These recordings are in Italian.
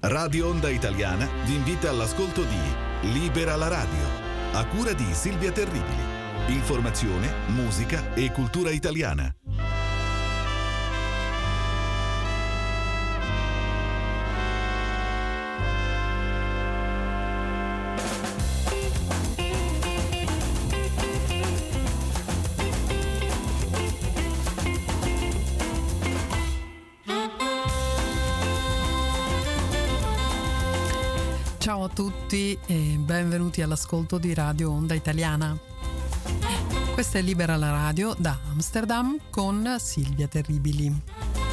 Radio Onda Italiana vi invita all'ascolto di Libera la radio, a cura di Silvia Terribili. Informazione, musica e cultura italiana. Ciao a tutti e benvenuti all'ascolto di Radio Onda Italiana. Questa è Libera la radio da Amsterdam con Silvia Terribili.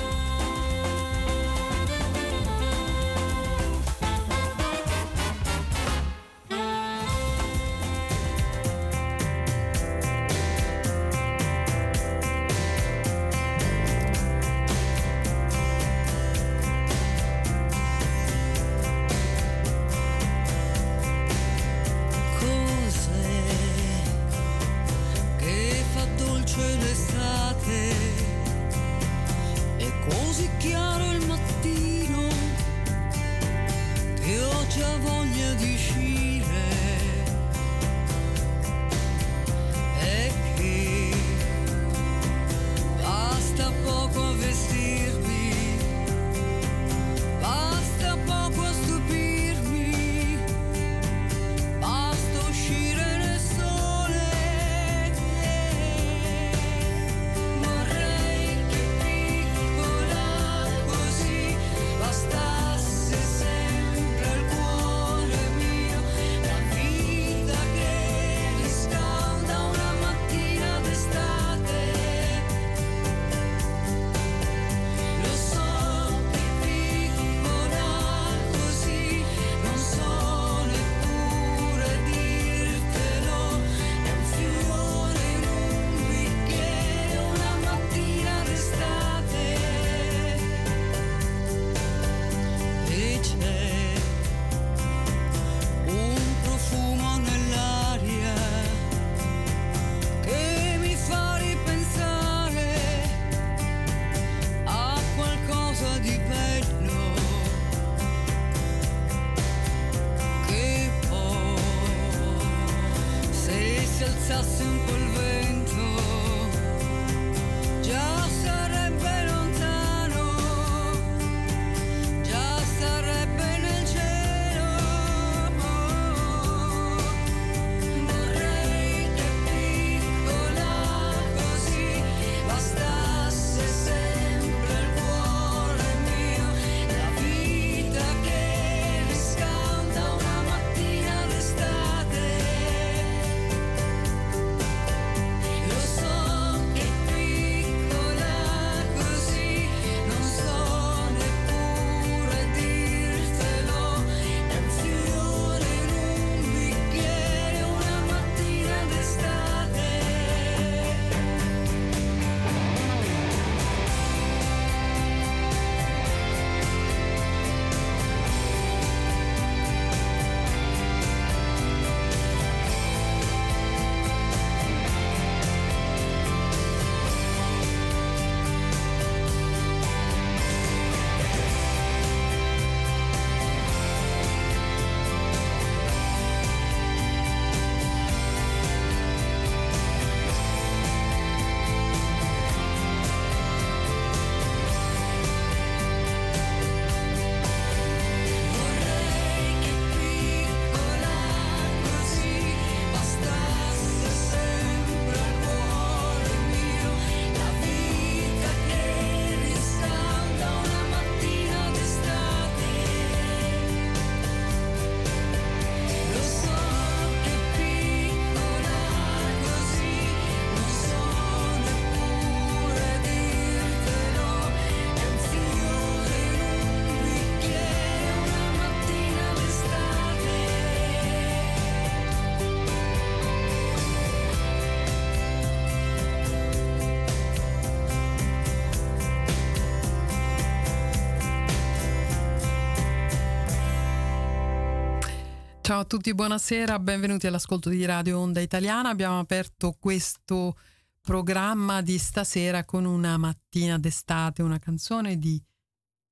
Ciao a tutti, buonasera, benvenuti all'ascolto di Radio Onda Italiana. Abbiamo aperto questo programma di stasera con una mattina d'estate, una canzone di Patti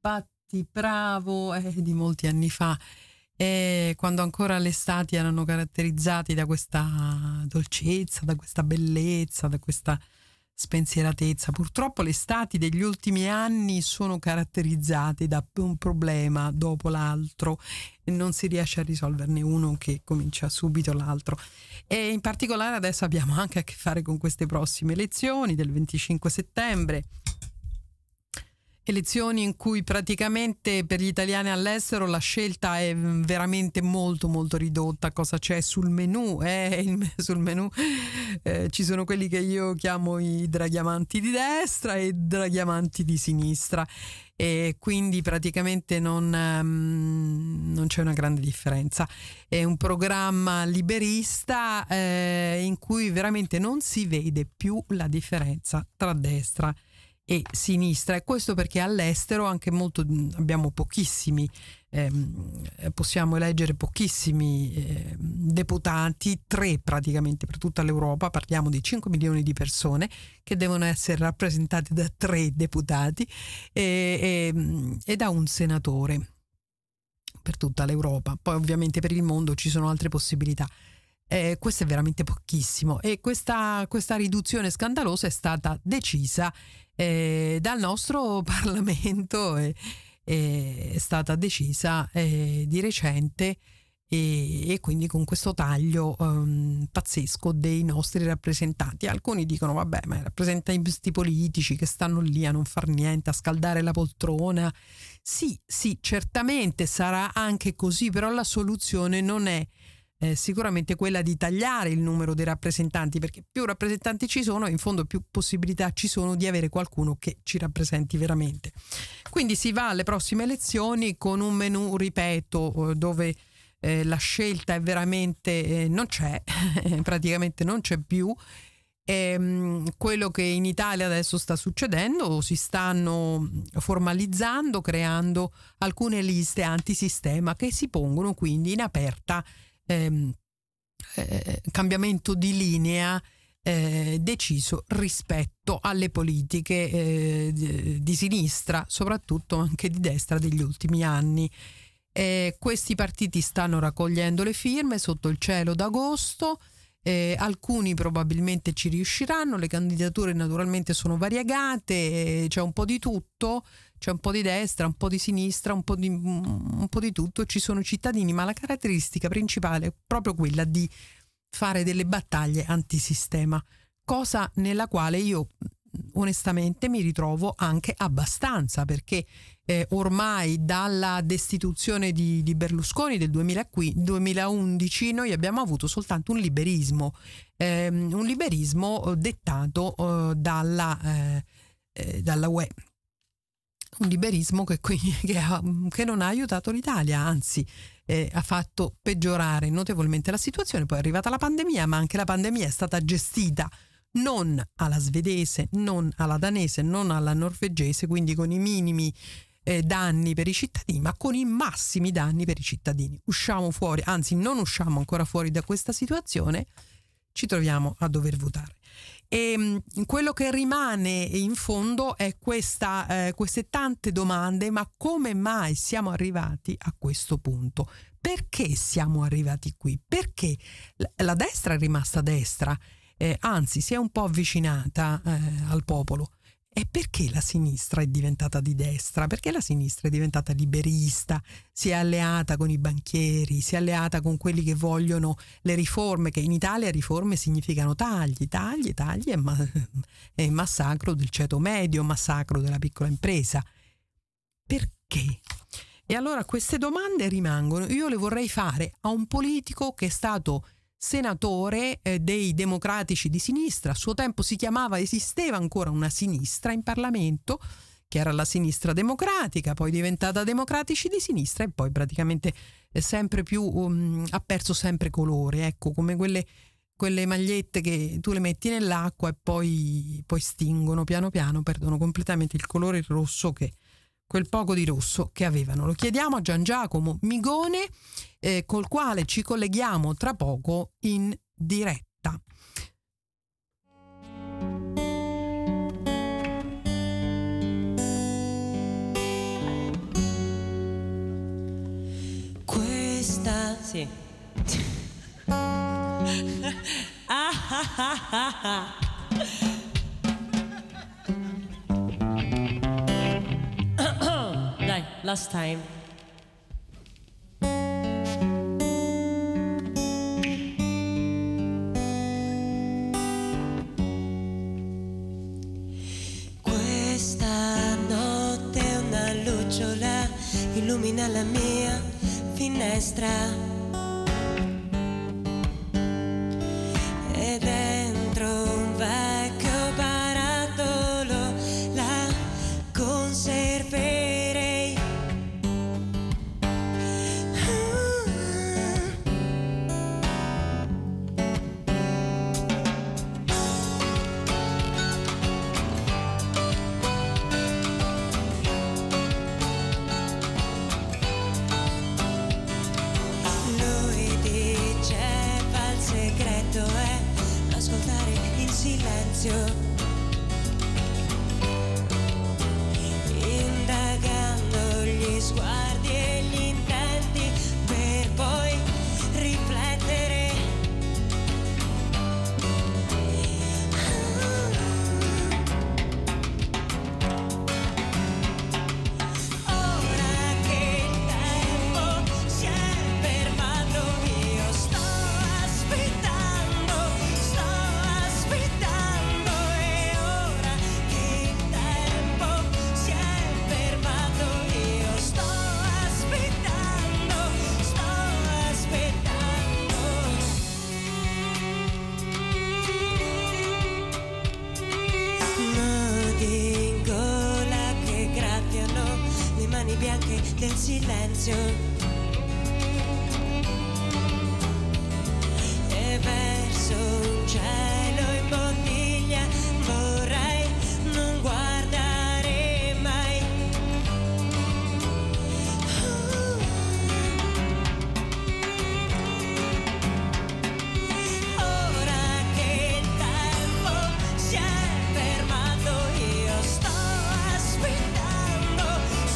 Infatti, bravo, di molti anni fa, quando ancora le estati erano caratterizzati da questa dolcezza, da questa bellezza, da questa spensieratezza. Purtroppo le estati degli ultimi anni sono caratterizzate da un problema dopo l'altro e non si riesce a risolverne uno che comincia subito l'altro. E in particolare adesso abbiamo anche a che fare con queste prossime elezioni del 25 settembre. Elezioni in cui praticamente per gli italiani all'estero la scelta è veramente molto molto ridotta. Cosa c'è sul menù? Sul menù ci sono quelli che io chiamo i draghiamanti di destra e i draghiamanti di sinistra, e quindi praticamente non c'è una grande differenza. È un programma liberista in cui veramente non si vede più la differenza tra destra e sinistra, e questo perché all'estero anche abbiamo pochissimi, possiamo eleggere pochissimi deputati, 3 praticamente per tutta l'Europa. Parliamo di 5 milioni di persone che devono essere rappresentate da 3 deputati e da un senatore per tutta l'Europa. Poi ovviamente per il mondo ci sono altre possibilità. Questo è veramente pochissimo, e questa riduzione scandalosa è stata decisa dal nostro Parlamento, è stata decisa di recente, e quindi con questo taglio pazzesco dei nostri rappresentanti. Alcuni dicono vabbè, ma i rappresentanti politici che stanno lì a non far niente, a scaldare la poltrona. Sì, certamente sarà anche così, però la soluzione non è sicuramente quella di tagliare il numero dei rappresentanti, perché più rappresentanti ci sono, in fondo più possibilità ci sono di avere qualcuno che ci rappresenti veramente. Quindi si va alle prossime elezioni con un menù, ripeto, dove la scelta è veramente non c'è, praticamente non c'è più. Quello che in Italia adesso sta succedendo, si stanno formalizzando, creando alcune liste antisistema che si pongono quindi in aperta cambiamento di linea deciso rispetto alle politiche di sinistra, soprattutto anche di destra degli ultimi anni. Questi partiti stanno raccogliendo le firme sotto il cielo d'agosto. Alcuni probabilmente ci riusciranno, le candidature naturalmente sono variegate, c'è un po' di tutto, c'è un po' di destra, un po' di sinistra, un po' di tutto, ci sono cittadini, ma la caratteristica principale è proprio quella di fare delle battaglie antisistema, cosa nella quale io onestamente mi ritrovo anche abbastanza, perché ormai dalla destituzione di Berlusconi del 2011 noi abbiamo avuto soltanto un liberismo dettato dalla UE, un liberismo che non ha aiutato l'Italia, anzi ha fatto peggiorare notevolmente la situazione. Poi è arrivata la pandemia, ma anche la pandemia è stata gestita non alla svedese, non alla danese, non alla norvegese, quindi con i minimi danni per i cittadini, ma con i massimi danni per i cittadini. Usciamo fuori, anzi non usciamo ancora fuori da questa situazione, ci troviamo a dover votare. E quello che rimane in fondo è queste tante domande: ma come mai siamo arrivati a questo punto? Perché siamo arrivati qui? Perché la destra è rimasta destra? Anzi si è un po' avvicinata al popolo. E perché la sinistra è diventata di destra? Perché la sinistra è diventata liberista, si è alleata con i banchieri, si è alleata con quelli che vogliono le riforme, che in Italia riforme significano tagli e massacro del ceto medio, massacro della piccola impresa. Perché? E allora queste domande rimangono. Io le vorrei fare a un politico che è stato senatore dei democratici di sinistra. A suo tempo esisteva ancora una sinistra in Parlamento, che era la sinistra democratica, poi diventata democratici di sinistra, e poi praticamente sempre più ha perso sempre colore, ecco, come quelle magliette che tu le metti nell'acqua e poi stingono piano piano, perdono completamente il colore rosso, quel poco di rosso che avevano. Lo chiediamo a Gian Giacomo Migone, col quale ci colleghiamo tra poco in diretta. questa sì. Dai, last time. Questa notte una lucciola illumina la mia finestra. E dentro un vecchio barattolo la conserverei. Lui diceva il segreto è ascoltare in silenzio, indagando gli sguardi e gli intenti per poi riflettere. Ora che il tempo si è fermato, io sto aspettando, e ora che il tempo si è fermato, io sto aspettando. Nodi in gola che graffiano le mani bianche del silenzio. E verso un cielo in bottiglia vorrei non guardare mai. Ora che il tempo si è fermato, io sto aspettando,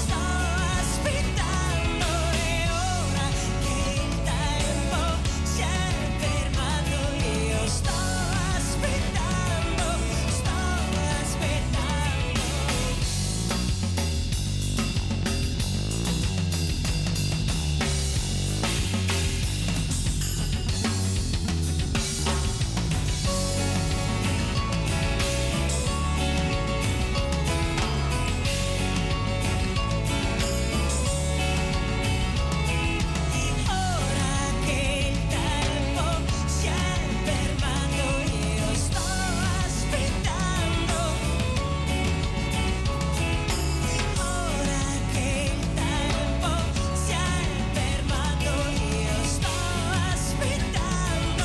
e ora che il tempo si è fermato, io sto aspettando. Ora che il tempo si è fermato, io sto aspettando. Ora che il tempo si è fermato, io sto aspettando.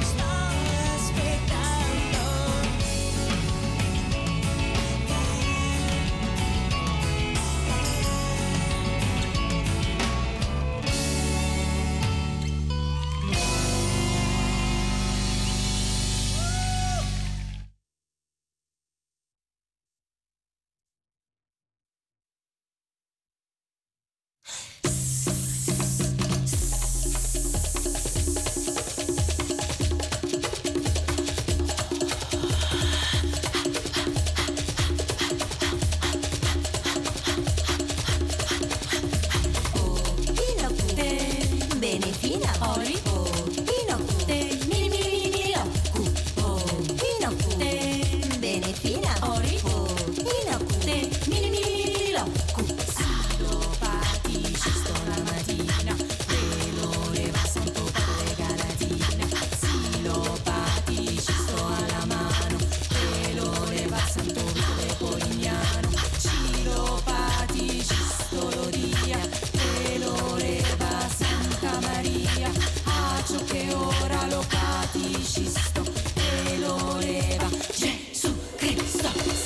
Benefina, Ori, Pinocute, mini mini mini loccu, Pinocute, Benefina, Ori, Pinocute, mini mini mini loccu. Salopati, cisto la mattina, velore va santo padre galatina. Silopati, cisto alla mano, velore va santo padre polignano. Silopati, cisto lo dia, velore va Santa Maria, a ciò che ora lo paticisto e lo leva Gesù Cristo.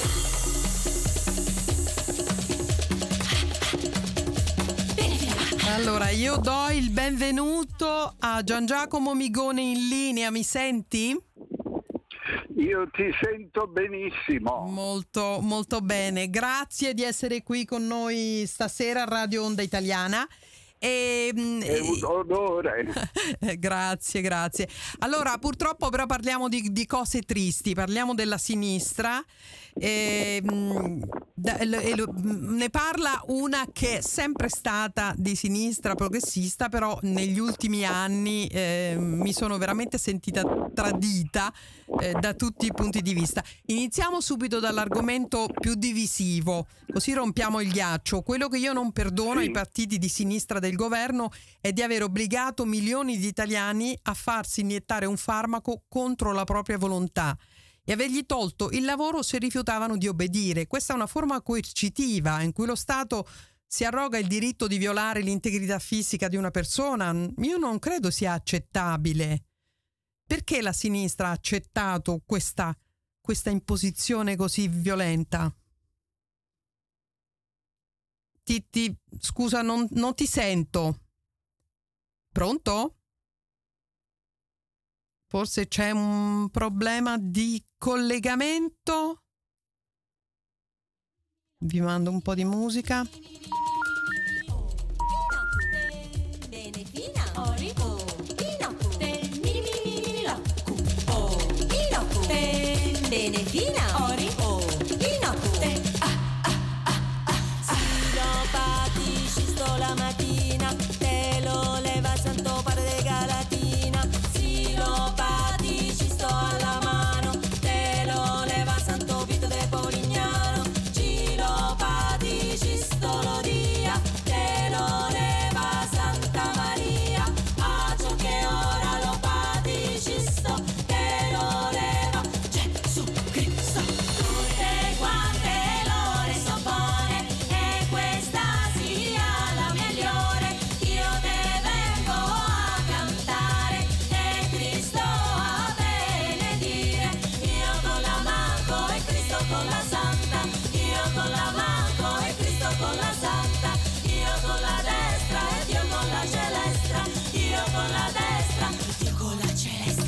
Allora, io do il benvenuto a Gian Giacomo Migone in linea, mi senti? Io ti sento benissimo. Molto, molto bene. Grazie di essere qui con noi stasera a Radio Onda Italiana. È un onore. Grazie. Allora, purtroppo però parliamo di cose tristi, parliamo della sinistra. Ne parla una che è sempre stata di sinistra progressista, però negli ultimi anni mi sono veramente sentita tradita da tutti i punti di vista. Iniziamo subito dall'argomento più divisivo, così rompiamo il ghiaccio. Quello che io non perdono ai partiti di sinistra del governo è di aver obbligato milioni di italiani a farsi iniettare un farmaco contro la propria volontà e avergli tolto il lavoro se rifiutavano di obbedire. Questa è una forma coercitiva in cui lo Stato si arroga il diritto di violare l'integrità fisica di una persona. Io non credo sia accettabile. Perché la sinistra ha accettato questa imposizione così violenta? Scusa, non ti sento. Pronto? Forse c'è un problema di collegamento? Vi mando un po' di musica. Benefina, ori, inocu, silopatici sto la mattina, te lo leva santo padre de Galatina, silopatici sto alla mano, te lo leva santo Vito de Polignano, silopatici sto lo dia, te lo leva Santa Maria, a ciò che ora lo patici sto, te lo leva Gesù Cristo. Tutte quante l'ore son buone e questa sia la migliore. Io te vengo a cantare e Cristo a benedire. Io con la manco e Cristo con la santa. Io con la manco e Cristo con la santa. Io con la destra e Dio con la celestra. Io con la destra e Dio con la celestra.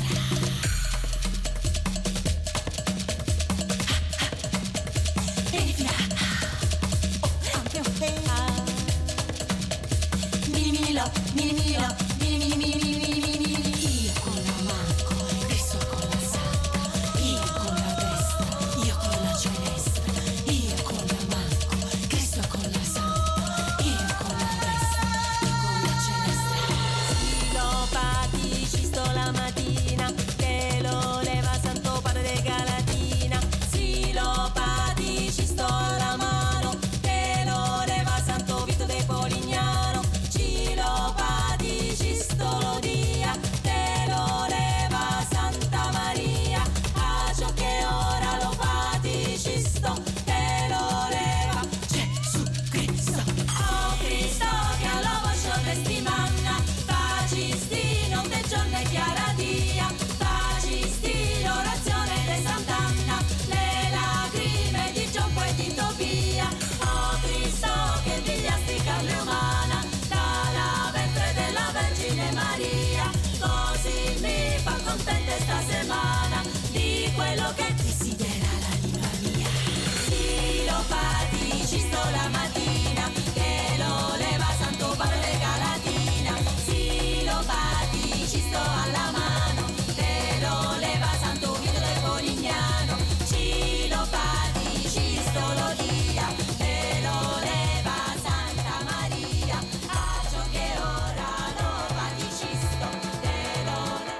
Io con la manco, Cristo con la santa. Io con la destra, io con la celestra. Io con la manco, Cristo con la santa. Io con la destra, io con la celestra. Silopatici sto la mattina, te lo leva santo padre de Galatina. Silopatici sto alla mano, te lo leva santo Vito de Polignano. Silopatici sto lo dia, te lo leva Santa Maria, a ciò che ora lo patici sto, te lo leva Gesù Cristo. Oh Cristo che alla voce testimanna, facisti non te giorno e chiara dia, facisti l'orazione de Sant'Anna, le lacrime di Gioppo e di Tobia. Oh Cristo che pigliasti carne umana dalla ventre della Vergine Maria, così mi fa contenta sta settimana di quello che desidera l'anima mia. Silopatici sto la mattina, che lo leva santo padre de Galatina. Silopatici sto alla mano, te lo leva santo Vito de Polignano. Silopatici sto lo dia, te lo leva Santa Maria, a ciò che ora lo patici sto, te lo leva.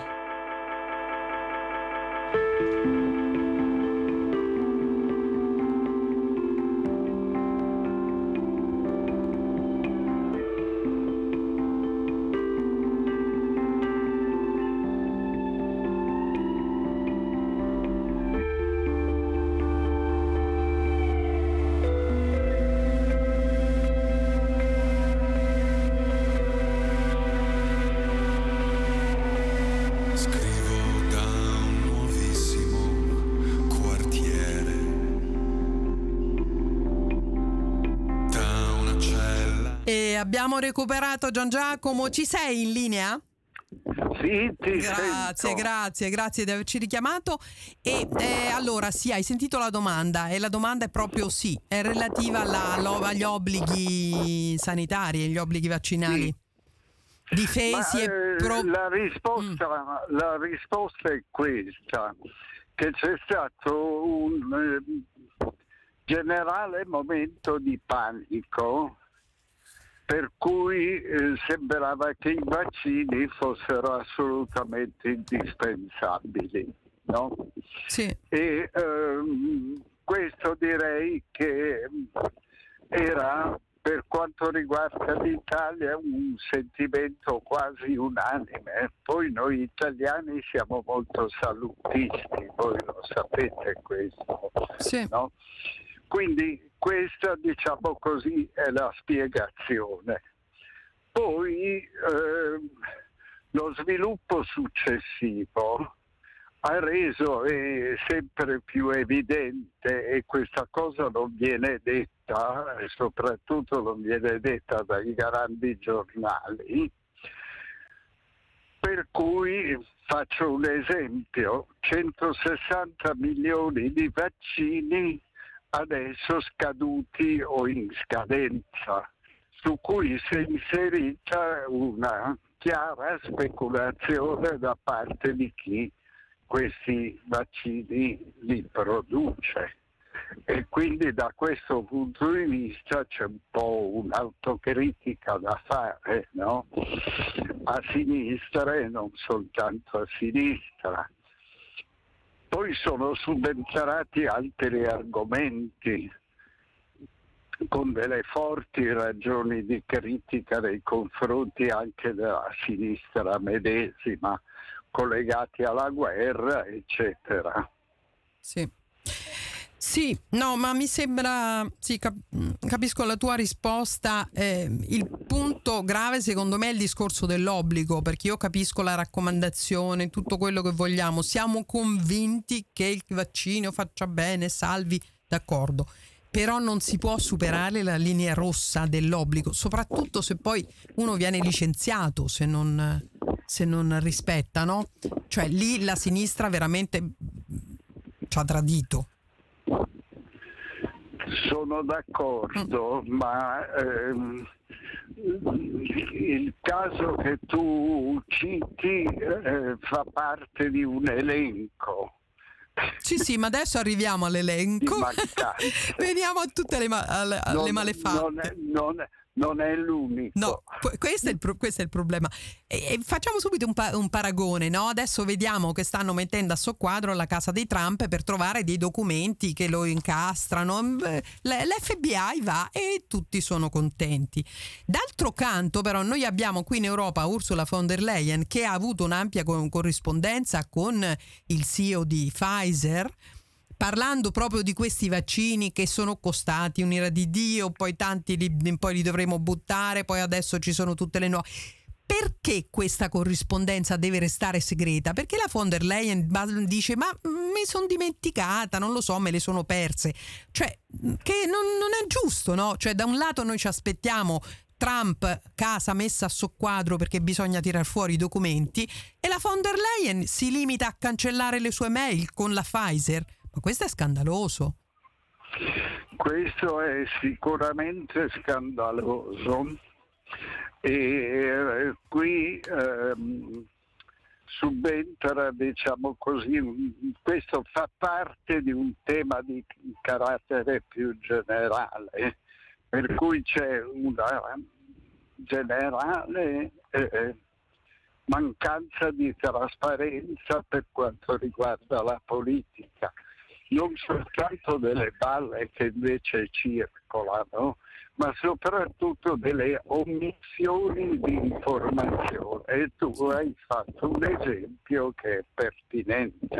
Scrivo da un nuovissimo quartiere, da una cella. E abbiamo recuperato Gian Giacomo. Ci sei in linea? Sì, ti sento. Grazie di averci richiamato. E allora sì, hai sentito la domanda e la domanda è proprio sì, è relativa agli obblighi sanitari e agli obblighi vaccinali. difesi la risposta è questa, che c'è stato un generale momento di panico per cui sembrava che i vaccini fossero assolutamente indispensabili, no? Sì. E questo direi che era, per quanto riguarda l'Italia, un sentimento quasi unanime. Poi noi italiani siamo molto salutisti, voi lo sapete questo, Sì. no? Quindi questa, diciamo così, è la spiegazione. Poi lo sviluppo successivo ha reso sempre più evidente, e questa cosa non viene detta, e soprattutto non viene detta dai grandi giornali, per cui faccio un esempio: 160 milioni di vaccini adesso scaduti o in scadenza, su cui si è inserita una chiara speculazione da parte di chi questi vaccini li produce, e quindi da questo punto di vista c'è un po' un'autocritica da fare, no? A sinistra e non soltanto a sinistra. Poi sono subentrati altri argomenti con delle forti ragioni di critica nei confronti anche della sinistra medesima, collegati alla guerra, eccetera. Sì. Sì, no, ma mi sembra, sì, capisco la tua risposta. Il punto grave secondo me è il discorso dell'obbligo, perché io capisco la raccomandazione, tutto quello che vogliamo, siamo convinti che il vaccino faccia bene, salvi, d'accordo, però non si può superare la linea rossa dell'obbligo, soprattutto se poi uno viene licenziato se non rispetta, no? Cioè lì la sinistra veramente ci ha tradito. Sono d'accordo, ma il caso che tu citi fa parte di un elenco. Sì, ma adesso arriviamo all'elenco. Veniamo a tutte le malefatte. Non è l'unico. No, questo è il problema. E facciamo subito un paragone, no? Adesso vediamo che stanno mettendo a soqquadro la casa dei Trump per trovare dei documenti che lo incastrano. L'FBI va e tutti sono contenti. D'altro canto, però, noi abbiamo qui in Europa Ursula von der Leyen, che ha avuto un'ampia corrispondenza con il CEO di Pfizer, parlando proprio di questi vaccini che sono costati un'ira di Dio, poi tanti poi li dovremo buttare, poi adesso ci sono tutte le nuove. Perché questa corrispondenza deve restare segreta? Perché la von der Leyen dice ma mi sono dimenticata, non lo so, me le sono perse. Cioè, che non è giusto, no? Cioè, da un lato noi ci aspettiamo Trump, casa messa a soqquadro perché bisogna tirar fuori i documenti, e la von der Leyen si limita a cancellare le sue mail con la Pfizer. Ma questo è scandaloso. Questo è sicuramente scandaloso, e qui subentra, diciamo così, questo fa parte di un tema di carattere più generale, per cui c'è una generale mancanza di trasparenza per quanto riguarda la politica, non soltanto delle balle che invece circolano, ma soprattutto delle omissioni di informazione. E tu hai fatto un esempio che è pertinente.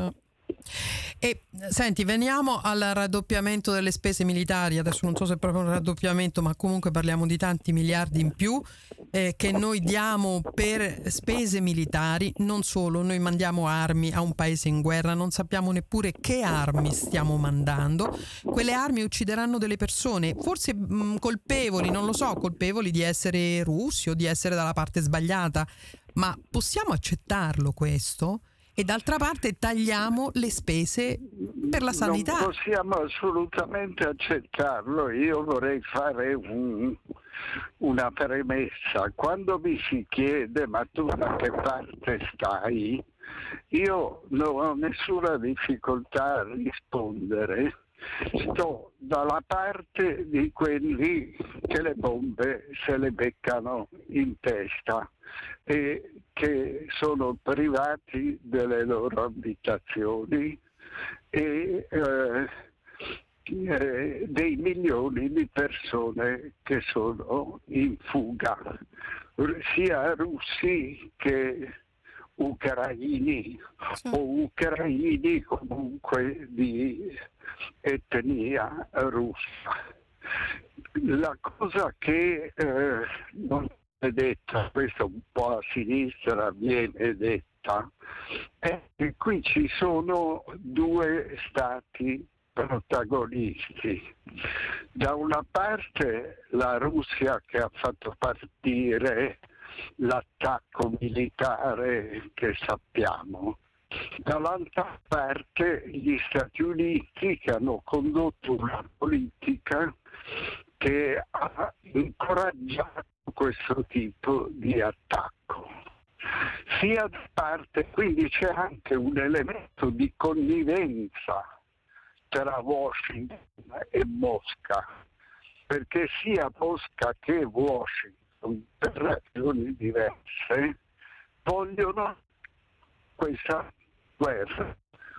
E senti, veniamo al raddoppiamento delle spese militari. Adesso non so se è proprio un raddoppiamento, ma comunque parliamo di tanti miliardi in più che noi diamo per spese militari. Non solo, noi mandiamo armi a un paese in guerra, non sappiamo neppure che armi stiamo mandando. Quelle armi uccideranno delle persone, forse colpevoli, non lo so, colpevoli di essere russi o di essere dalla parte sbagliata, ma possiamo accettarlo questo? e d'altra parte tagliamo le spese per la sanità. Non possiamo assolutamente accettarlo. Io vorrei fare una premessa. Quando mi si chiede ma tu da che parte stai, io non ho nessuna difficoltà a rispondere. Sto dalla parte di quelli che le bombe se le beccano in testa e che sono privati delle loro abitazioni e dei milioni di persone che sono in fuga, sia russi che ucraini o ucraini comunque di etnia russa. La cosa che non è detta, questo un po' a sinistra viene detta, è che qui ci sono due stati protagonisti. Da una parte la Russia che ha fatto partire l'attacco militare che sappiamo, dall'altra parte gli Stati Uniti che hanno condotto una politica che ha incoraggiato questo tipo di attacco. Sia da parte, quindi c'è anche un elemento di connivenza tra Washington e Mosca, perché sia Mosca che Washington, per ragioni diverse, vogliono questa guerra.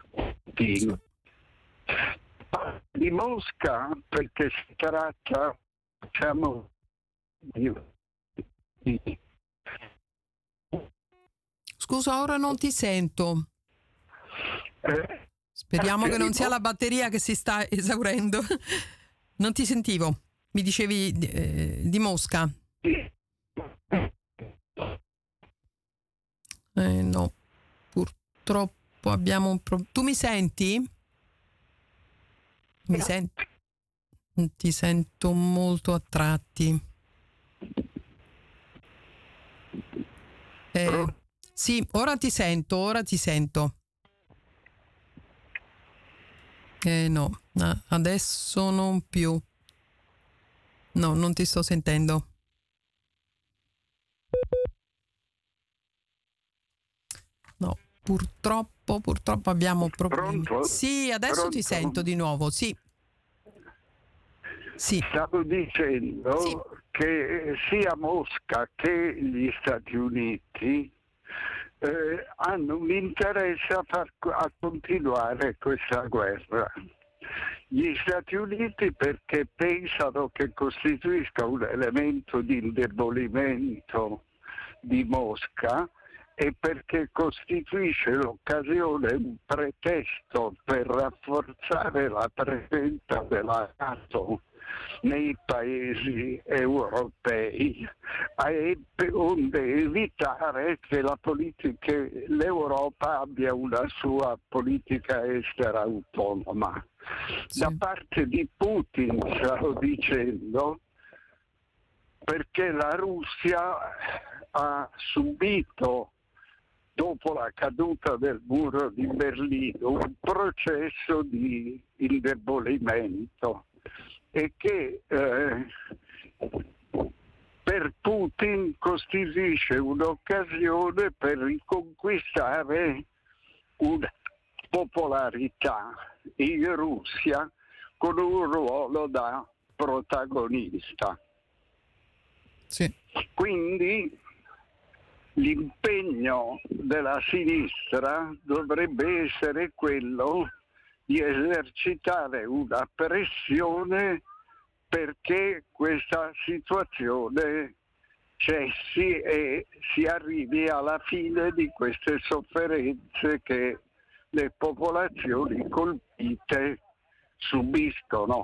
Di Mosca perché si tratta, diciamo, di Scusa, ora non ti sento. Speriamo che non sia la batteria che si sta esaurendo. Non ti sentivo. Mi dicevi di Mosca. No, purtroppo abbiamo un problema. Tu mi senti? Mi senti? Ti sento molto a tratti. Sì, ora ti sento. No, adesso non più. No, non ti sto sentendo. No, purtroppo abbiamo problemi. Pronto? Sì, adesso Pronto? ti sento di nuovo, sì. Stavo dicendo Sì. che sia Mosca che gli Stati Uniti hanno un interesse a continuare questa guerra. Gli Stati Uniti perché pensano che costituisca un elemento di indebolimento di Mosca e perché costituisce l'occasione, un pretesto per rafforzare la presenza della NATO nei paesi europei onde evitare che l'Europa abbia una sua politica estera autonoma. Sì. Da parte di Putin, stavo dicendo, perché la Russia ha subito, dopo la caduta del muro di Berlino, un processo di indebolimento e che per Putin costituisce un'occasione per riconquistare una popolarità in Russia con un ruolo da protagonista. Sì. Quindi l'impegno della sinistra dovrebbe essere quello di esercitare una pressione perché questa situazione cessi e si arrivi alla fine di queste sofferenze che le popolazioni colpite subiscono.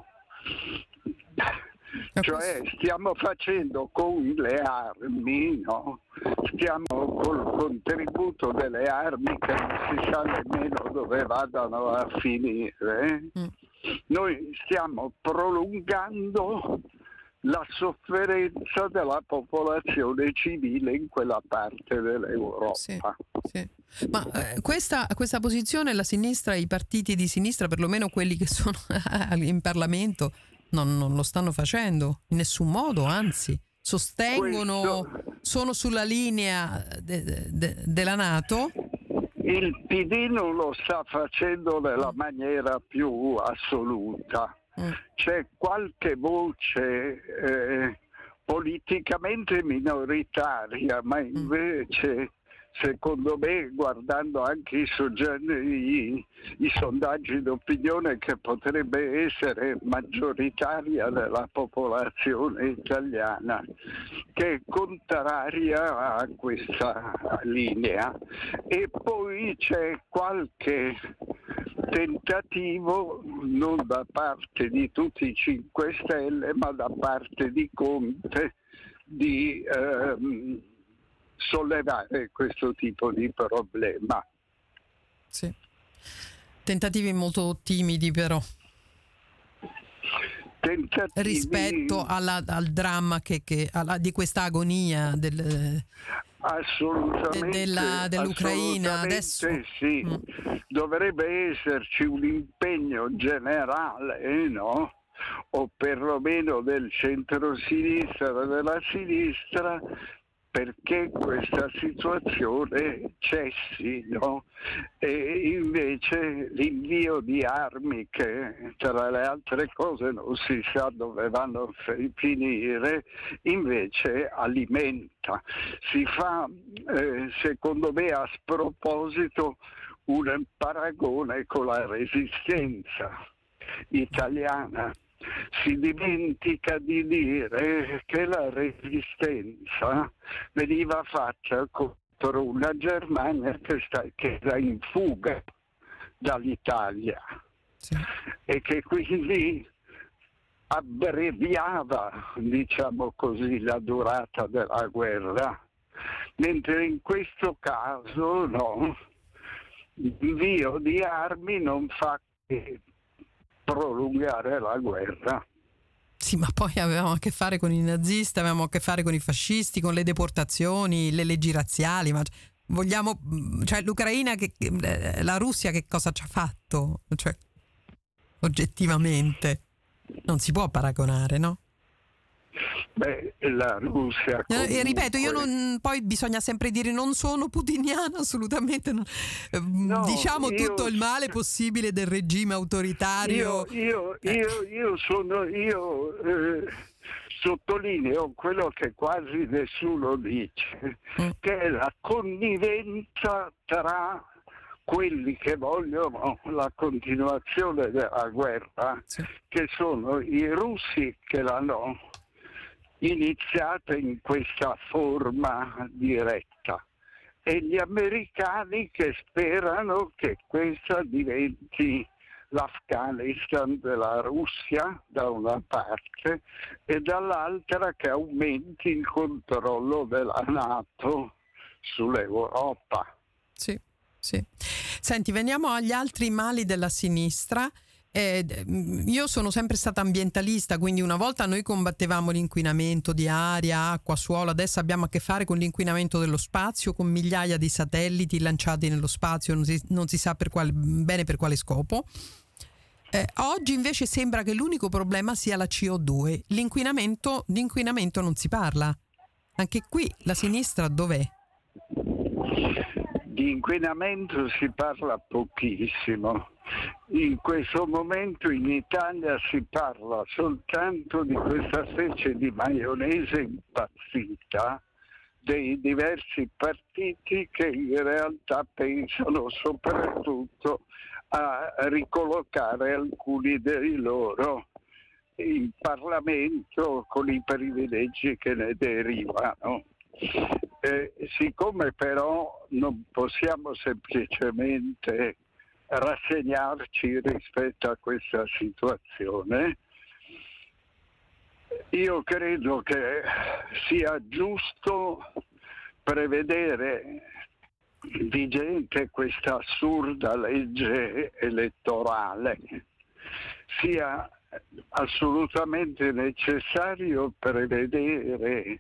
Cioè stiamo facendo con le armi, no? Stiamo col contributo delle armi che non si sa nemmeno dove vadano a finire. Noi stiamo prolungando la sofferenza della popolazione civile in quella parte dell'Europa. Sì, sì. Ma questa posizione la sinistra, i partiti di sinistra, perlomeno quelli che sono in Parlamento, non lo stanno facendo in nessun modo, anzi sostengono, sono sulla linea della NATO. Il PD non lo sta facendo nella maniera più assoluta. C'è qualche voce politicamente minoritaria, ma invece secondo me, guardando anche i sondaggi d'opinione, che potrebbe essere maggioritaria della popolazione italiana, che è contraria a questa linea. E poi c'è qualche tentativo, non da parte di tutti i 5 Stelle, ma da parte di Conte, di sollevare questo tipo di problema. Sì. Tentativi molto timidi, però. Rispetto al dramma di questa agonia dell'Ucraina. Adesso sì, dovrebbe esserci un impegno generale, no? O perlomeno del centro-sinistra, della sinistra, perché questa situazione cessi, no? E invece l'invio di armi, che tra le altre cose non si sa dove vanno a finire, invece alimenta. Si fa, secondo me, a sproposito un paragone con la resistenza italiana. Si dimentica di dire che la resistenza veniva fatta contro una Germania che era in fuga dall'Italia, sì, e che quindi abbreviava, diciamo così, la durata della guerra, mentre in questo caso no, l'invio di armi non fa che prolungare la guerra. Sì, ma poi avevamo a che fare con i nazisti, avevamo a che fare con i fascisti, con le deportazioni, le leggi razziali, ma vogliamo, cioè l'Ucraina, la Russia che cosa ci ha fatto? Cioè, oggettivamente non si può paragonare, no? Beh, la Russia comunque... ripeto, poi bisogna sempre dire non sono putiniana, assolutamente no, diciamo tutto il male possibile del regime autoritario. Io sottolineo quello che quasi nessuno dice, che è la connivenza tra quelli che vogliono la continuazione della guerra, sì, che sono i russi che l'hanno iniziata in questa forma diretta, e gli americani che sperano che questa diventi l'Afghanistan della Russia da una parte e dall'altra che aumenti il controllo della NATO sull'Europa. Sì, sì. Senti, veniamo agli altri mali della sinistra. Io sono sempre stata ambientalista, quindi una volta noi combattevamo l'inquinamento di aria, acqua, suolo, adesso abbiamo a che fare con l'inquinamento dello spazio, con migliaia di satelliti lanciati nello spazio, non si sa bene per quale scopo. Oggi invece sembra che l'unico problema sia la CO2, di inquinamento non si parla. Anche qui la sinistra dov'è? Di inquinamento si parla pochissimo. In questo momento in Italia si parla soltanto di questa specie di maionese impazzita dei diversi partiti che in realtà pensano soprattutto a ricollocare alcuni dei loro in Parlamento con i privilegi che ne derivano. Siccome però non possiamo semplicemente rassegnarci rispetto a questa situazione, io credo che sia giusto prevedere, vigente questa assurda legge elettorale, sia assolutamente necessario prevedere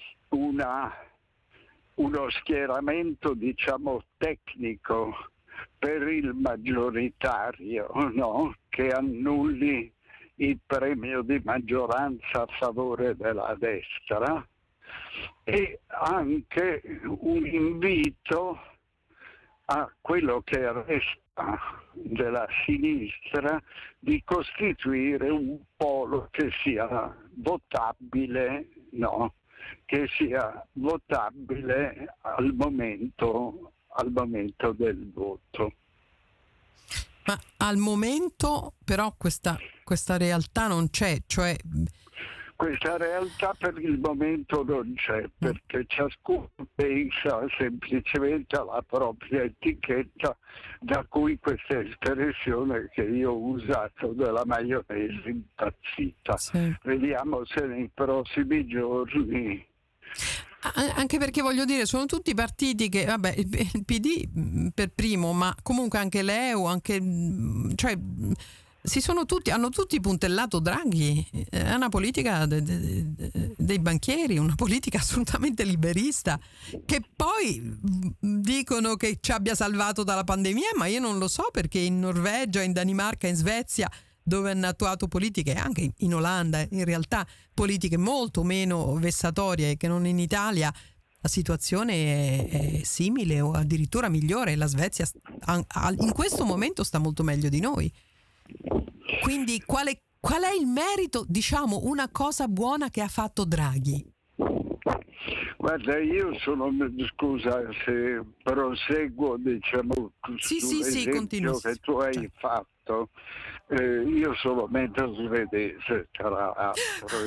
uno schieramento, diciamo, tecnico per il maggioritario, no? Che annulli il premio di maggioranza a favore della destra, e anche un invito a quello che resta della sinistra di costituire un polo che sia votabile, no? Che sia votabile al momento del voto. Ma al momento però questa realtà non c'è, cioè Questa realtà per il momento non c'è, perché ciascuno pensa semplicemente alla propria etichetta, da cui questa espressione che io ho usato della maionese impazzita. sì. Vediamo se nei prossimi giorni... Anche perché voglio dire, sono tutti partiti che, vabbè, il PD per primo, ma comunque anche l'EU, anche, cioè, hanno tutti puntellato Draghi. È una politica dei banchieri, una politica assolutamente liberista, che poi dicono che ci abbia salvato dalla pandemia, ma io non lo so, perché in Norvegia, in Danimarca, in Svezia, dove hanno attuato politiche, anche in Olanda, in realtà politiche molto meno vessatorie che non in Italia, la situazione è simile o addirittura migliore. La Svezia in questo momento sta molto meglio di noi. Quindi qual è il merito, diciamo, una cosa buona che ha fatto Draghi? Guarda, io scusa se proseguo, diciamo, Sì, sull'esempio continua. che tu hai fatto. Io sono mezzo svedese, tra l'altro,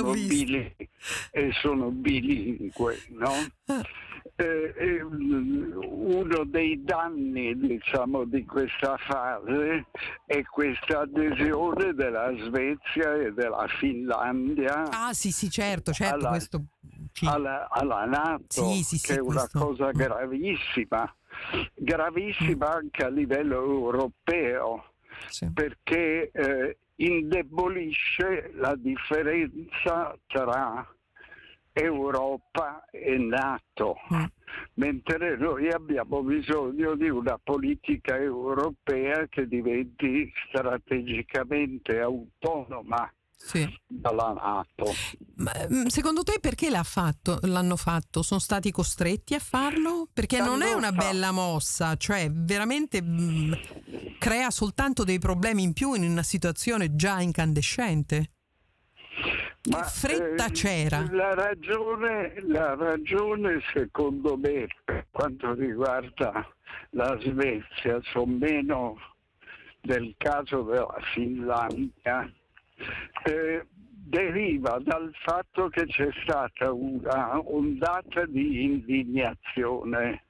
e sono bilingue, no? Uno dei danni, diciamo, di questa fase è questa adesione della Svezia e della Finlandia. Ah, sì, certo, questo sì. alla NATO, Sì, che è una cosa gravissima anche a livello europeo, sì. perché indebolisce la differenza tra Europa e NATO, mentre noi abbiamo bisogno di una politica europea che diventi strategicamente autonoma dalla NATO. Ma, secondo te perché l'hanno fatto? Sono stati costretti a farlo? Perché non è una bella mossa, cioè veramente crea soltanto dei problemi in più in una situazione già incandescente. Che fretta c'era? La ragione secondo me, per quanto riguarda la Svezia, sono meno del caso della Finlandia, deriva dal fatto che c'è stata una ondata di indignazione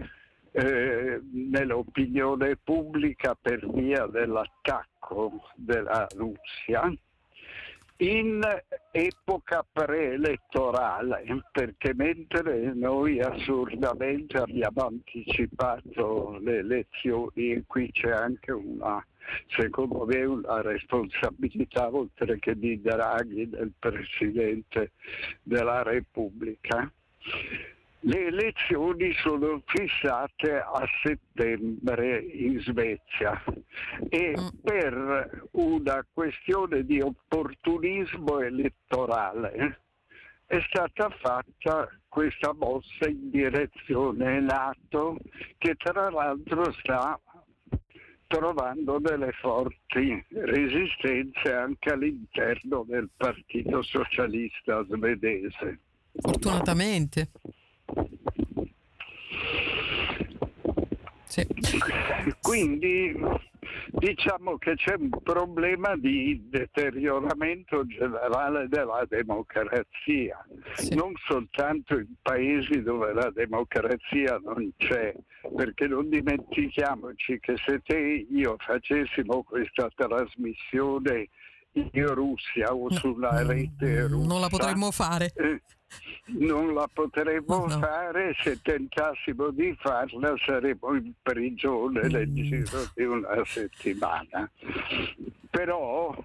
nell'opinione pubblica per via dell'attacco della Russia in epoca preelettorale, perché mentre noi assurdamente abbiamo anticipato le elezioni, e qui c'è anche secondo me una responsabilità, oltre che di Draghi, del Presidente della Repubblica, le elezioni sono fissate a settembre in Svezia e per una questione di opportunismo elettorale è stata fatta questa mossa in direzione NATO, che tra l'altro sta trovando delle forti resistenze anche all'interno del Partito Socialista svedese. Fortunatamente. Sì. Quindi diciamo che c'è un problema di deterioramento generale della democrazia, non soltanto in paesi dove la democrazia non c'è, perché non dimentichiamoci che se te e io facessimo questa trasmissione in Russia o sulla rete russa, non la potremmo fare. Non la potremmo fare, se tentassimo di farla saremmo in prigione nel giro di una settimana. Però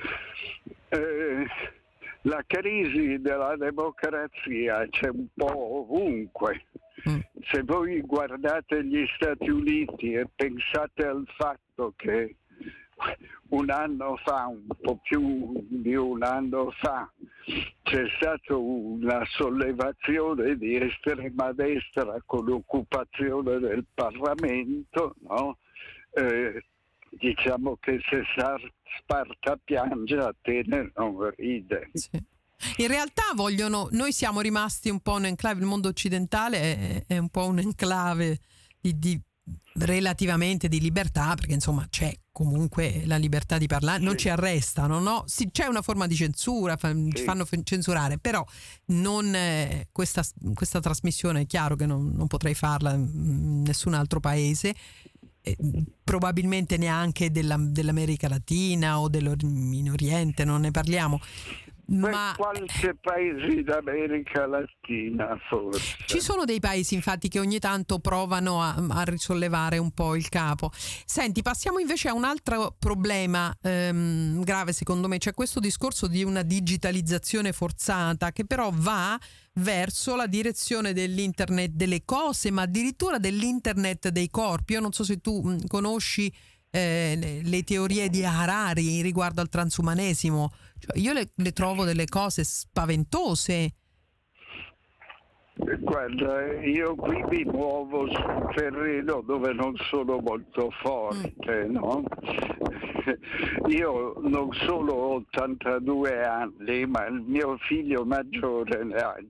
La crisi della democrazia c'è un po' ovunque. Se voi guardate gli Stati Uniti e pensate al fatto che un anno fa, un po' più di un anno fa, c'è stata una sollevazione di estrema destra con l'occupazione del Parlamento, no? Diciamo che se Sparta piange, Atene non ride. Sì. In realtà noi siamo rimasti un po' un enclave, il mondo occidentale è un po' un enclave relativamente di libertà, perché insomma c'è comunque la libertà di parlare, non ci arrestano, no? Sì, c'è una forma di censura, ci fanno censurare, però non questa trasmissione è chiaro che non potrei farla in nessun altro paese, probabilmente neanche dell'America Latina o in Oriente, non ne parliamo. Ma qualche paese d'America Latina forse. Ci sono dei paesi infatti che ogni tanto provano a risollevare un po' il capo. Senti, passiamo invece a un altro problema grave secondo me, c'è questo discorso di una digitalizzazione forzata che però va verso la direzione dell'internet delle cose, ma addirittura dell'internet dei corpi. Io non so se tu conosci le teorie di Harari riguardo al transumanesimo. Cioè, io le trovo delle cose spaventose. Guarda, io qui mi muovo su un terreno dove non sono molto forte, no? Io non solo ho 82 anni, ma il mio figlio maggiore ne ha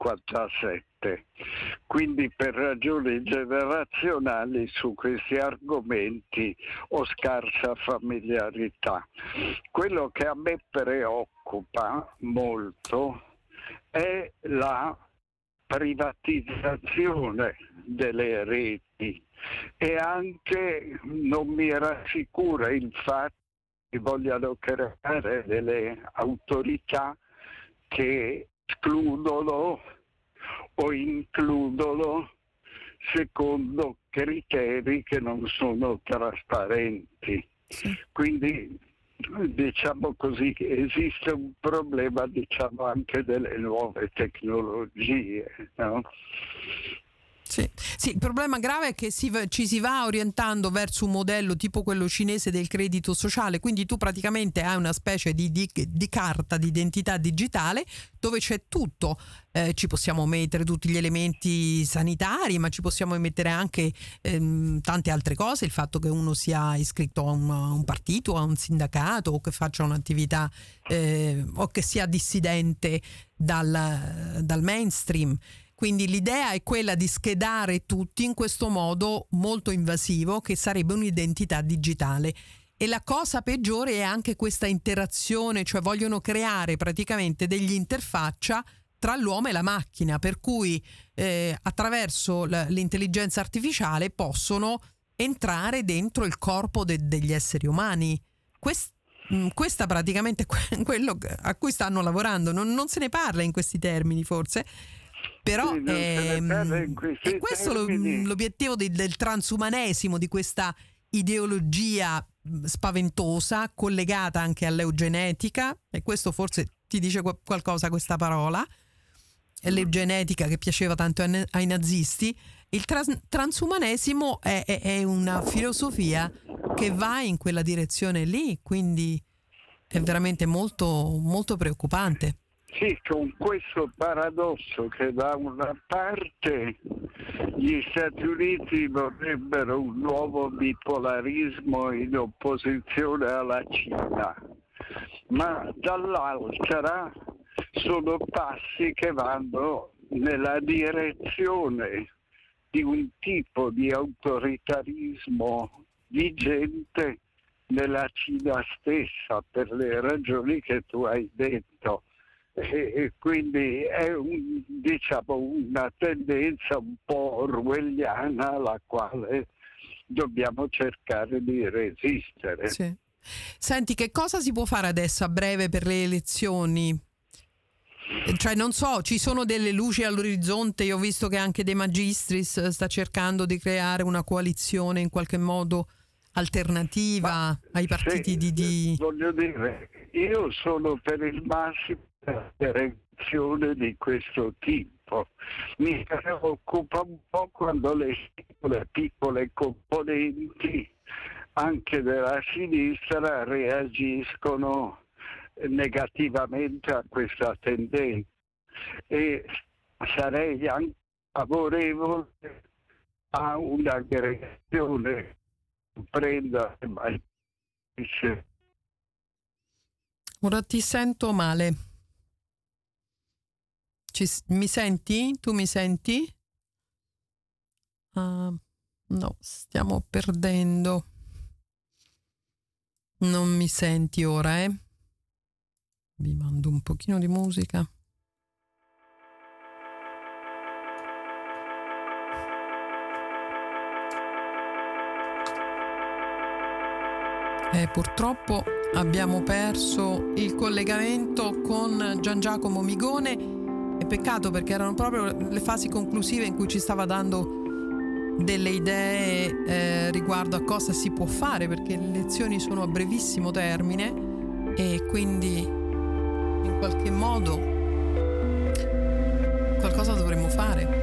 57. Quindi per ragioni generazionali su questi argomenti ho scarsa familiarità. Quello che a me preoccupa molto è la privatizzazione delle reti e anche non mi rassicura il fatto che vogliano creare delle autorità che escludono o includono secondo criteri che non sono trasparenti. Quindi diciamo così che esiste un problema, diciamo, anche delle nuove tecnologie, no? Sì, il problema grave è che ci si va orientando verso un modello tipo quello cinese del credito sociale, quindi tu praticamente hai una specie di carta d'identità digitale dove c'è tutto, ci possiamo mettere tutti gli elementi sanitari, ma ci possiamo mettere anche tante altre cose, il fatto che uno sia iscritto a un partito, a un sindacato, o che faccia un'attività o che sia dissidente dal mainstream. Quindi l'idea è quella di schedare tutti in questo modo molto invasivo che sarebbe un'identità digitale. E la cosa peggiore è anche questa interazione, cioè vogliono creare praticamente degli interfaccia tra l'uomo e la macchina, per cui attraverso l'intelligenza artificiale possono entrare dentro il corpo degli esseri umani. Questa praticamente è quello a cui stanno lavorando, non se ne parla in questi termini forse. Però è questo l'obiettivo del transumanesimo, di questa ideologia spaventosa collegata anche all'eugenetica, e questo forse ti dice qualcosa questa parola, l'eugenetica che piaceva tanto ai nazisti. Il transumanesimo è una filosofia che va in quella direzione lì, quindi è veramente molto, molto preoccupante. Sì, con questo paradosso che da una parte gli Stati Uniti vorrebbero un nuovo bipolarismo in opposizione alla Cina, ma dall'altra sono passi che vanno nella direzione di un tipo di autoritarismo vigente nella Cina stessa, per le ragioni che tu hai detto. E quindi è una tendenza un po' orwelliana alla quale dobbiamo cercare di resistere. Sì. Senti, che cosa si può fare adesso a breve per le elezioni? Cioè, non so, ci sono delle luci all'orizzonte. Io ho visto che anche De Magistris sta cercando di creare una coalizione in qualche modo alternativa ai partiti di... Voglio dire, io sono per il massimo della reazione di questo tipo. Mi preoccupa un po' quando le piccole componenti anche della sinistra reagiscono negativamente a questa tendenza, e sarei anche favorevole a un'aggregazione prenda mai. Ora ti sento male. Mi senti? Tu mi senti? No, stiamo perdendo. Non mi senti ora, eh? Vi mando un pochino di musica. Purtroppo abbiamo perso il collegamento con Gian Giacomo Migone, e peccato, perché erano proprio le fasi conclusive in cui ci stava dando delle idee riguardo a cosa si può fare, perché le lezioni sono a brevissimo termine e quindi in qualche modo qualcosa dovremmo fare.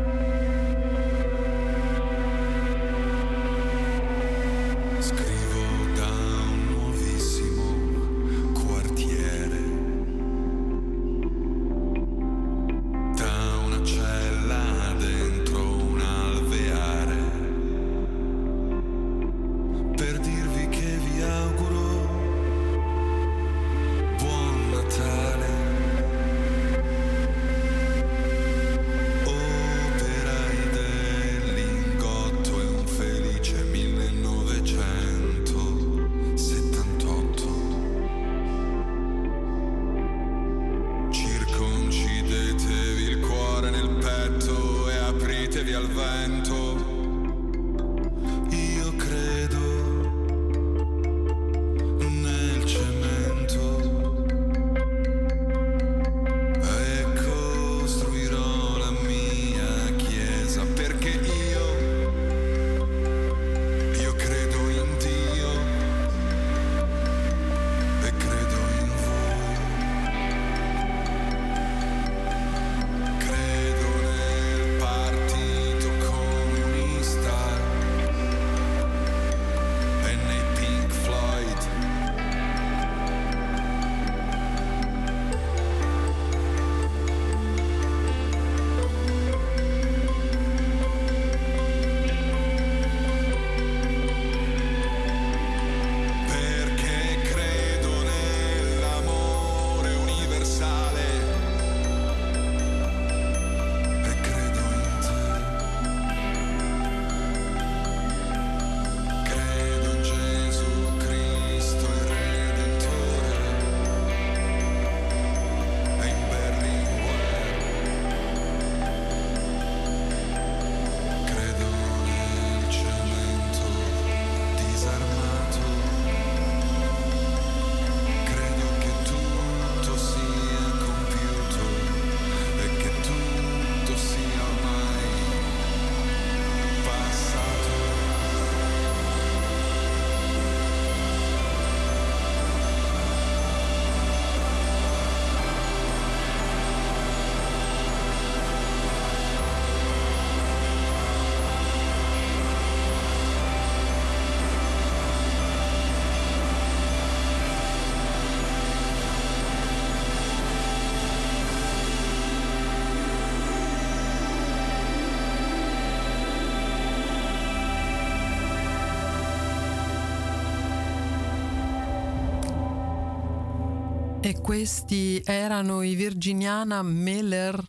E questi erano i Virginiana Miller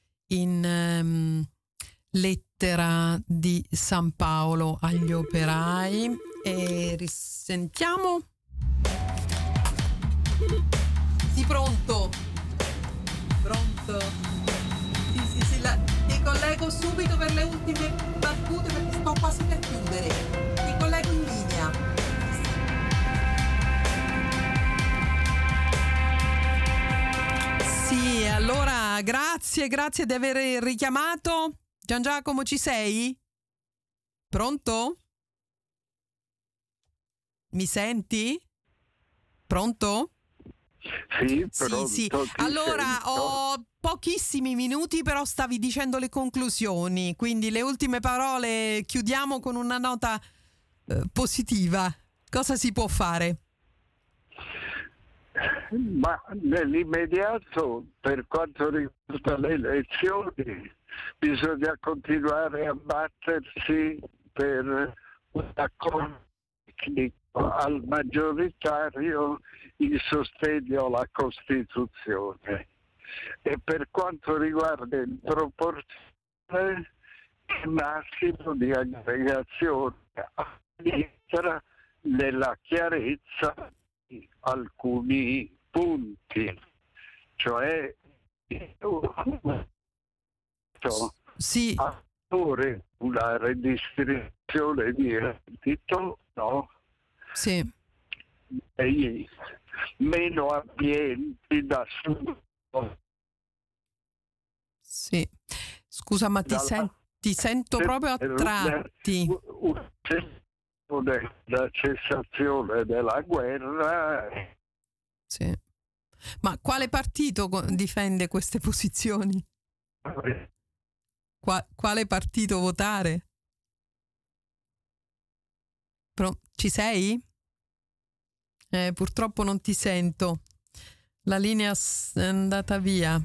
in Lettera di San Paolo agli operai. E risentiamo. Sì, pronto? Pronto? Sì, ti collego subito per le ultime battute, perché sto quasi per chiudere. Ti collego in linea. Sì, allora grazie di aver richiamato. Gian Giacomo, ci sei? Pronto? Mi senti? Pronto? Sì, pronto, Sì. ti Allora, sento. ho pochissimi minuti, però stavi dicendo le conclusioni, quindi le ultime parole chiudiamo con una nota positiva. Cosa si può fare? Ma nell'immediato, per quanto riguarda le elezioni, bisogna continuare a battersi per un accordo tecnico al maggioritario in sostegno alla Costituzione. E per quanto riguarda il proporzionale, il massimo di aggregazione a sinistra nella chiarezza di alcuni punti, cioè Sì, a favore una redistribuzione di reddito, no? sì. E meno ambienti da subito. Sì. Scusa, ma ti sento proprio a tratti. La cessazione della guerra. Sì. Ma quale partito difende queste posizioni? Quale partito votare? Ci sei? Purtroppo non ti sento. La linea è andata via.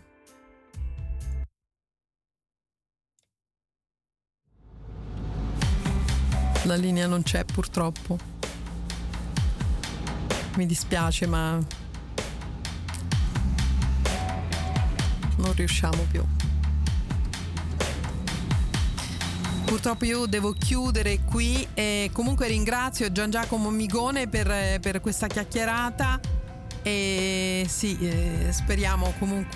La linea non c'è purtroppo. Mi dispiace, ma non riusciamo più. Purtroppo io devo chiudere qui e comunque ringrazio Gian Giacomo Migone per questa chiacchierata e sì, speriamo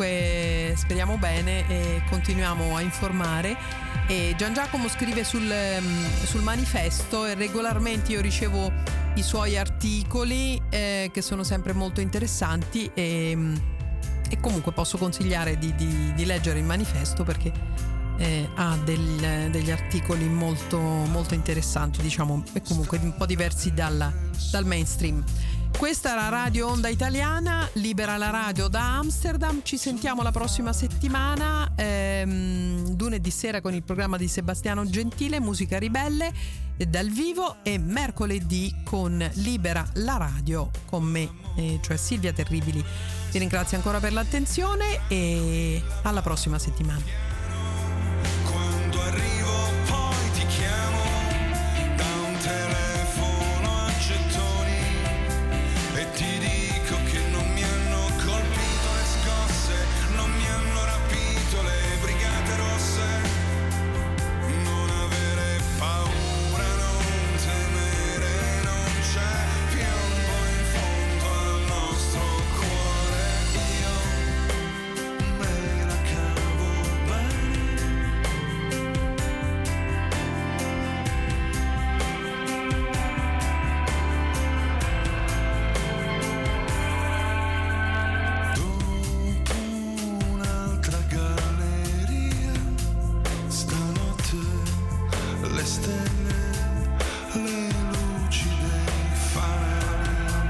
bene e continuiamo a informare. E Gian Giacomo scrive sul manifesto e regolarmente io ricevo i suoi articoli che sono sempre molto interessanti e comunque posso consigliare di leggere il manifesto perché ha degli articoli molto, molto interessanti, diciamo, e comunque un po' diversi dal mainstream. Questa era Radio Onda Italiana, Libera la radio da Amsterdam. Ci sentiamo la prossima settimana, lunedì sera con il programma di Sebastiano Gentile, Musica Ribelle dal vivo, e mercoledì con Libera la radio con me, cioè Silvia Terribili. Vi ringrazio ancora per l'attenzione e alla prossima settimana. Quando arrivo poi ti chiamo da un telefono a gettoni e ti dico che non mi hanno colpito le scosse, non mi hanno rapito le brigate rosse. Non avere paura, non temere, non c'è piombo in fondo al nostro cuore. Io me la cavo bene. Dopo un'altra galleria, stanotte le stelle, le luci dei fari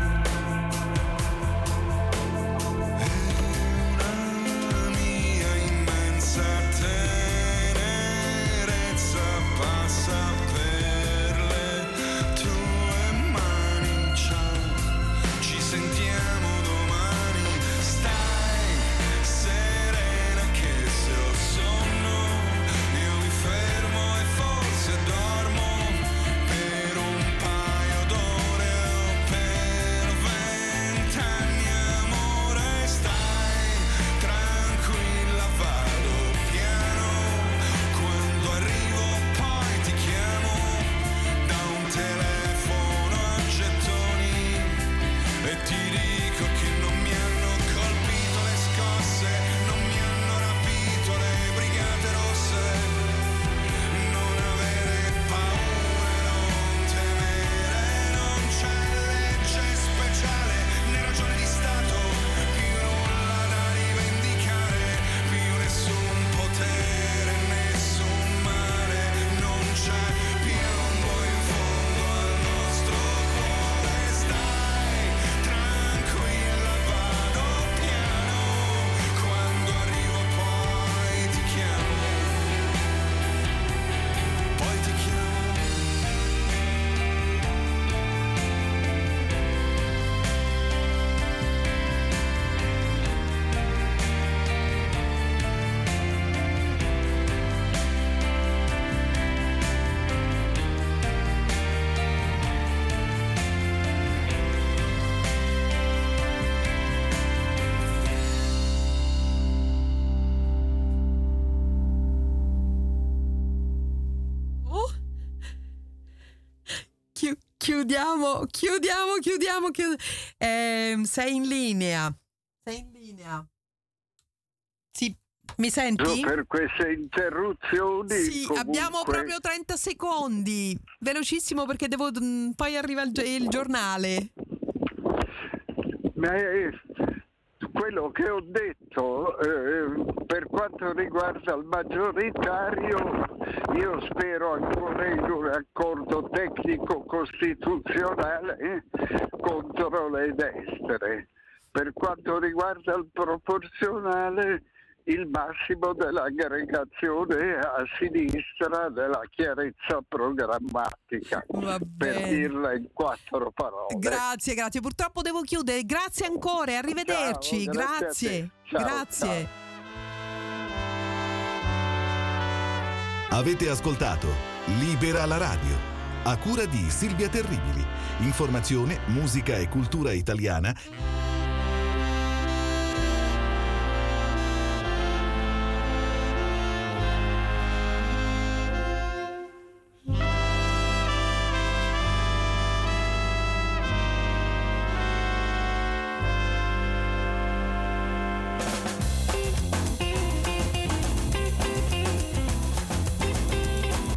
e una mia immensa tenerezza passa per le tue mani. Ciao, ci sentiamo domani. Stai serena che se ho sonno io mi fermo e forse dormo per un Chiudiamo. Sei in linea. Sì, mi senti? Per queste interruzioni. Sì, comunque, abbiamo proprio 30 secondi. Velocissimo perché poi arriva il giornale. Ma quello che ho detto per quanto riguarda il maggioritario, io spero ancora in un accordo tecnico costituzionale contro le destre. Per quanto riguarda il proporzionale, il massimo dell'aggregazione a sinistra della chiarezza programmatica, Va per bene. dirla in 4 parole. Grazie. Purtroppo devo chiudere. Grazie ancora e arrivederci. Ciao, grazie a te. Ciao, Grazie. Avete ascoltato Libera la radio, a cura di Silvia Terribili. Informazione, musica e cultura italiana